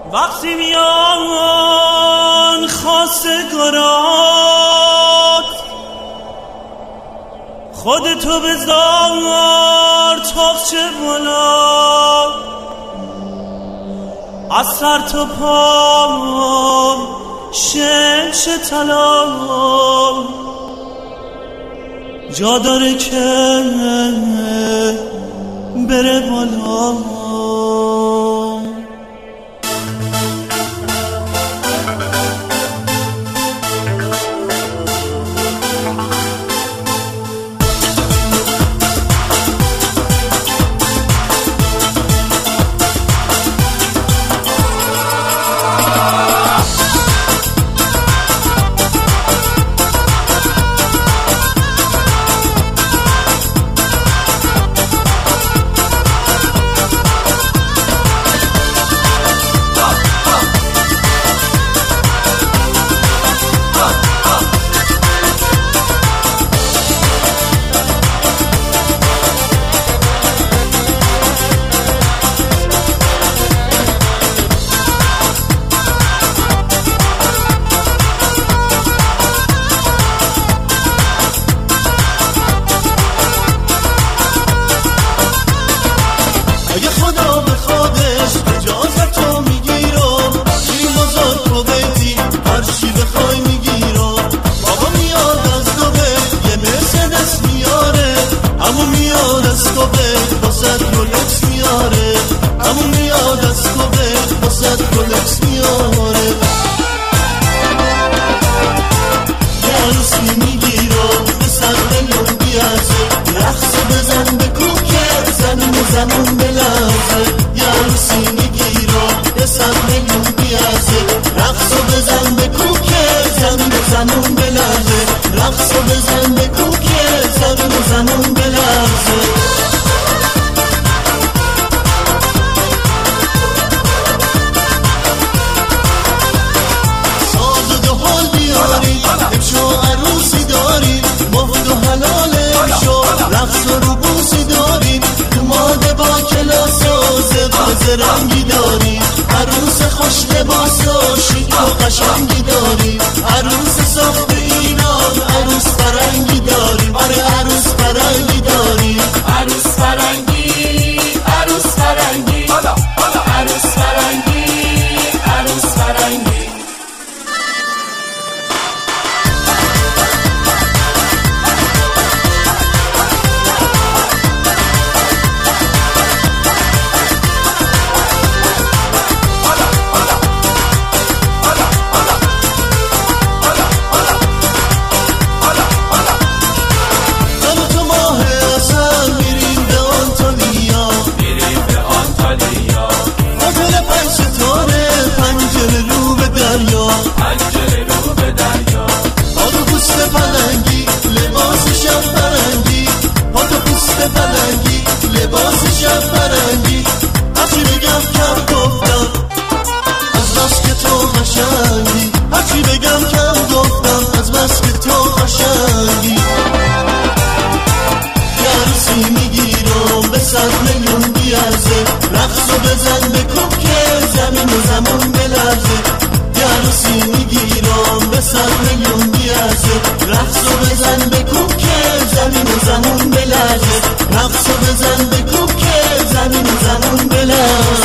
وقتی میان خواستگارات خودتو بذار تاقچه بالا، از سر تا پا شمش طلا جا داره که بره بالا. زمون بلرزه یه عروسی میگیرم یه 100 میلیون بیارزه رقصو بزن به کوکه زمون بلرزه رقصو بزن به کوکه زمون بلرزه ساز و دهال بیاری امشو عروسی داری مفت و حلال امشو رقص و روبوسی داری ماده با کلاس و زباز رنگی داری عروس خوش لباس و شیک و قشنگی داری عروس صاحب ایران عروس فرنگی داری آره عروس فرنگی داری عروس فرنگی عروس فرنگی عروس فرنگی عروس فرنگی هرچی بگم کم گفتم از بس که تو قشنگی یه عروسی میگیرم به 100 میلیون بیارزه رقصو بزن به کوکه زمون بلرزه یه عروسی میگیرم به 100 میلیون بیارزه رقصو بزن به کوکه زمون بلرزه رقصو بزن به کوکه زمون بلرزه